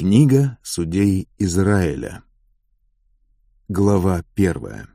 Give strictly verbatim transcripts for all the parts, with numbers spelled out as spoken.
Книга судей Израиля. Глава первая.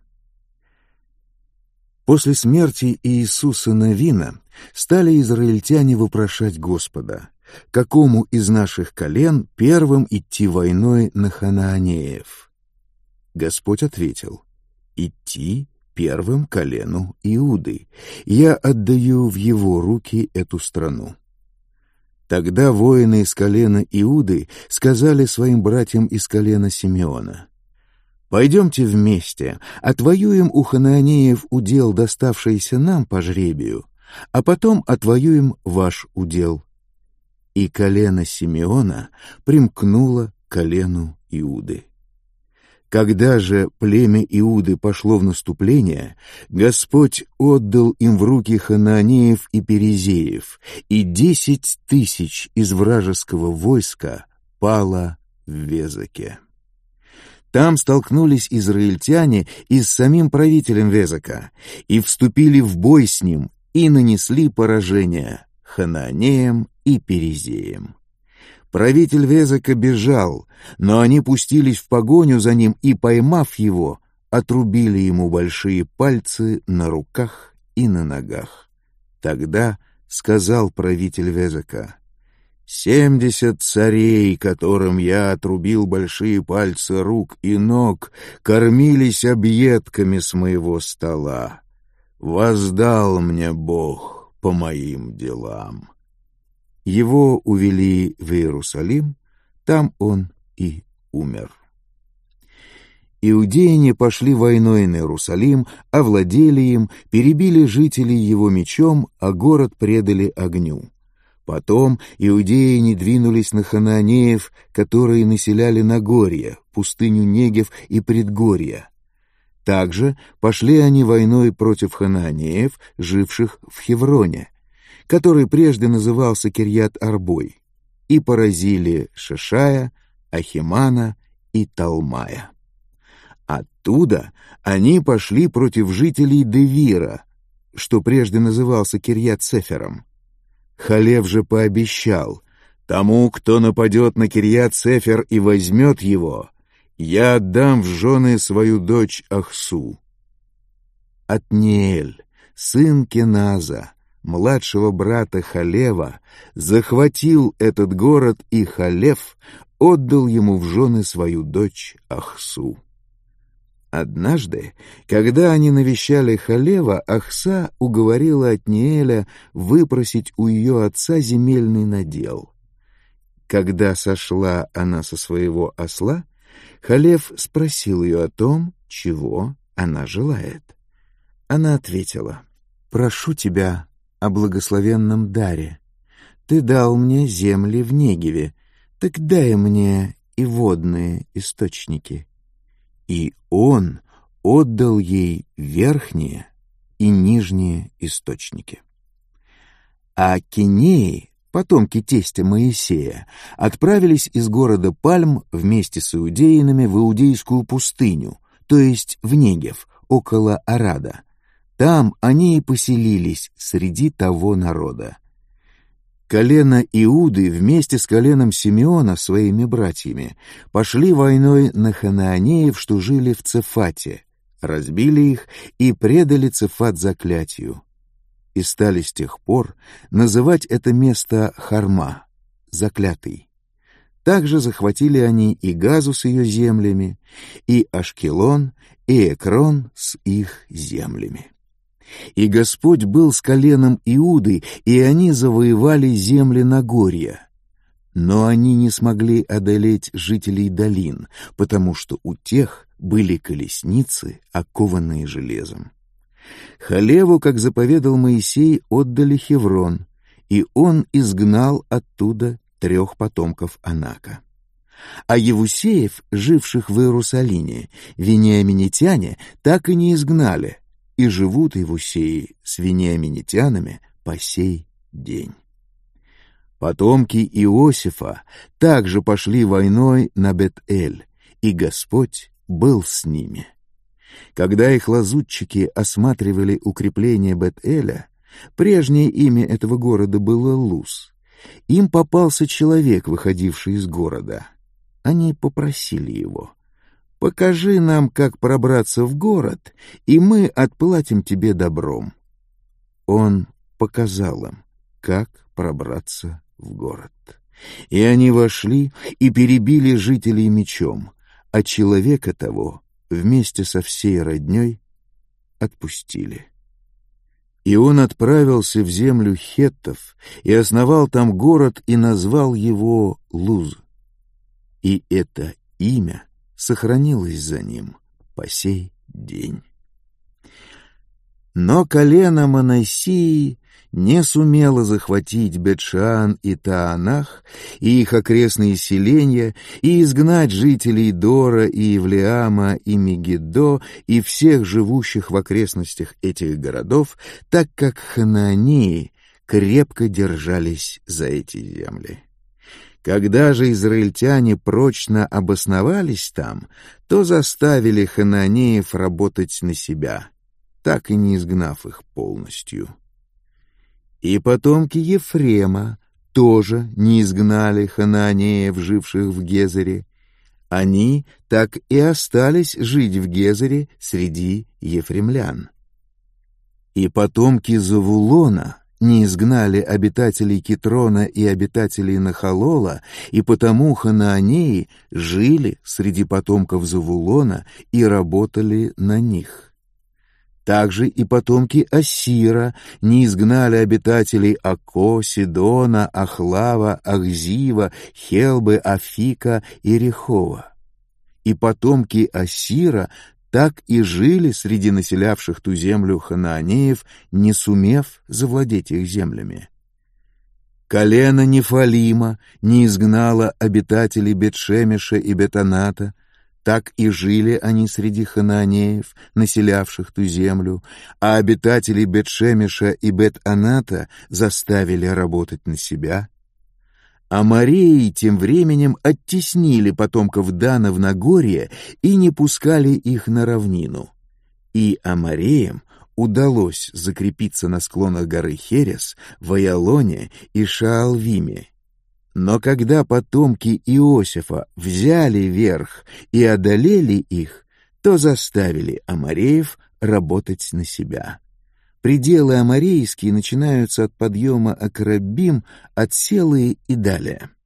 После смерти Иисуса Навина стали израильтяне вопрошать Господа, какому из наших колен первым идти войной на ханаанеев? Господь ответил: идти первым колену Иуды, я отдаю в его руки эту страну. Тогда воины из колена Иуды сказали своим братьям из колена Симеона: «Пойдемте вместе, отвоюем у ханаанеев удел, доставшийся нам по жребию, а потом отвоюем ваш удел». И колено Симеона примкнуло к колену Иуды. Когда же племя Иуды пошло в наступление, Господь отдал им в руки ханаанеев и перезеев, и десять тысяч из вражеского войска пало в Везеке. Там столкнулись израильтяне и с самим правителем Везека, и вступили в бой с ним, и нанесли поражение ханаанеям и перезеям. Правитель Везека бежал, но они пустились в погоню за ним и, поймав его, отрубили ему большие пальцы на руках и на ногах. Тогда сказал правитель Везека: «Семьдесят царей, которым я отрубил большие пальцы рук и ног, кормились объедками с моего стола. Воздал мне Бог по моим делам». Его увели в Иерусалим, там он и умер. Иудеяне пошли войной на Иерусалим, овладели им, перебили жителей его мечом, а город предали огню. Потом иудеяне двинулись на ханаанеев, которые населяли Нагорье, пустыню Негев и предгорья. Также пошли они войной против ханаанеев, живших в Хевроне, который прежде назывался Кирьят-Арбой, и поразили Шешая, Ахимана и Талмая. Оттуда они пошли против жителей Девира, что прежде назывался Кирьят-Сефером. Халев же пообещал: «Тому, кто нападет на Кирьят-Сефер и возьмет его, я отдам в жены свою дочь Ахсу». Отниэль, сын Кеназа, младшего брата Халева, захватил этот город, и Халев отдал ему в жены свою дочь Ахсу. Однажды, когда они навещали Халева, Ахса уговорила Отниэля выпросить у ее отца земельный надел. Когда сошла она со своего осла, Халев спросил ее о том, чего она желает. Она ответила: «Прошу тебя о благословенном даре. Ты дал мне земли в Негеве, так дай мне и водные источники». И он отдал ей верхние и нижние источники. А Кинеи, потомки тестя Моисея, отправились из города Пальм вместе с иудеянами в Иудейскую пустыню, то есть в Негев, около Арада. Там они и поселились среди того народа. Колено Иуды вместе с коленом Симеона, своими братьями, пошли войной на ханаанеев, что жили в Цефате, разбили их и предали Цефат заклятию. И стали с тех пор называть это место Харма, заклятый. Также захватили они и Газу с ее землями, и Ашкелон, и Экрон с их землями. И Господь был с коленом Иуды, и они завоевали земли Нагорья. Но они не смогли одолеть жителей долин, потому что у тех были колесницы, окованные железом. Халеву, как заповедал Моисей, отдали Хеврон, и он изгнал оттуда трех потомков Анака. А Евусеев, живших в Иерусалиме, вениаминитяне так и не изгнали, и живут Евусеи с вениаминитянами по сей день. Потомки Иосифа также пошли войной на Бет-Эль, и Господь был с ними. Когда их лазутчики осматривали укрепление Бет-Эля, прежнее имя этого города было Луз, им попался человек, выходивший из города. они попросили его: «Покажи нам, как пробраться в город, и мы отплатим тебе добром». Он показал им, как пробраться в город. И они вошли и перебили жителей мечом, а человека того вместе со всей родней отпустили. И он отправился в землю хеттов и основал там город и назвал его Луз. И это имя сохранилось за ним по сей день. Но колено Манассии не сумело захватить Бет-Шеан и Таанах и их окрестные селения и изгнать жителей Дора и Евлеама и Мегиддо и всех живущих в окрестностях этих городов, так как ханаанеи крепко держались за эти земли. Когда же израильтяне прочно обосновались там, то заставили ханаанеев работать на себя, так и не изгнав их полностью. И потомки Ефрема тоже не изгнали ханаанеев, живших в Гезере. Они так и остались жить в Гезере среди ефремлян. И потомки Завулона не изгнали обитателей Китрона и обитателей Нахалола, и потому ханаанеи жили среди потомков Завулона и работали на них. Также и потомки Ассира не изгнали обитателей Акко, Сидона, Ахлава, Ахзива, Хелбы, Афика и Рехова. И потомки Ассира так и жили среди населявших ту землю ханаанеев, не сумев завладеть их землями. Колено Нефалима не изгнало обитателей Бет-Шемеша и Бет-Аната, так и жили они среди ханаанеев, населявших ту землю, а обитателей Бет-Шемеша и Бет-Аната заставили работать на себя. Амореи тем временем оттеснили потомков Дана в Нагорье и не пускали их на равнину. И амореям удалось закрепиться на склонах горы Херес, в Аялоне и Шаалвиме. Но когда потомки Иосифа взяли верх и одолели их, то заставили амореев работать на себя. Пределы аморейские начинаются от подъема Акраббим, от Селы и далее.